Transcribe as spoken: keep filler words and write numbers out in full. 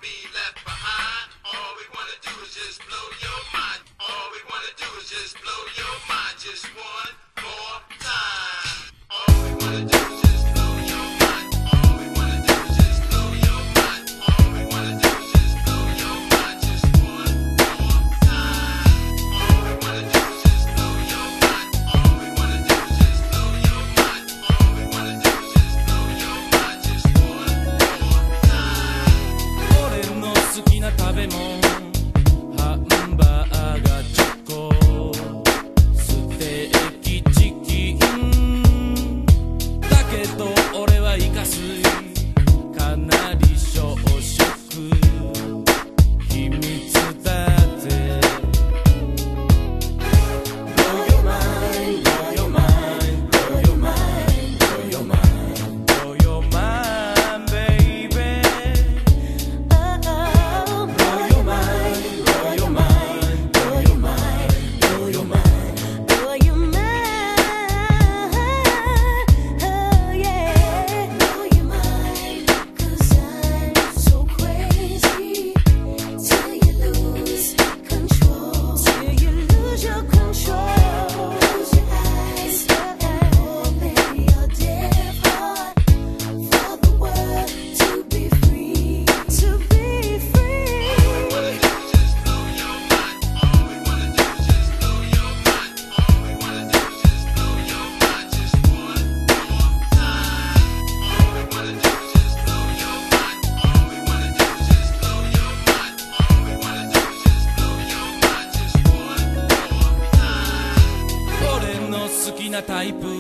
be left behind. All we wanna do is just blow your mind. All we wanna do is just blow your mind. Just one more time. All we wanna do is just blow your mind. All we wanna do is just blow your mind. All we wanna do is just blow your mind. Just one more time. All we wanna do is just blow your mind. All we wanna do is just blow your mind. All we wanna do is just blow your mind. Just one more time. 俺の好きな食べ物ハンバーガーチョコステーキチキンだけど俺はイカ水かなり小食秘密だぜ Blow your mind, blow your mind, blow your mind, blow your mind, blow your mind, baby. Blow your mind, blow your mind, blow your mind, blow your mind. Blow your mind, oh yeah. Blow your mind, 'cause I'm so crazy. Till you lose control, till you lose your control. Close your eyes, open your deaf heart for the world to be free, to be free. All we wanna do is just blow your mind. All we wanna do is just blow your mind. All we wanna do is just blow your mind. Just one more time. All we wanna do is just blow your mind. All we wanna do is just blow your mind. All we wanna do is just blow your mind. Just one more time. 俺の好きなタイプ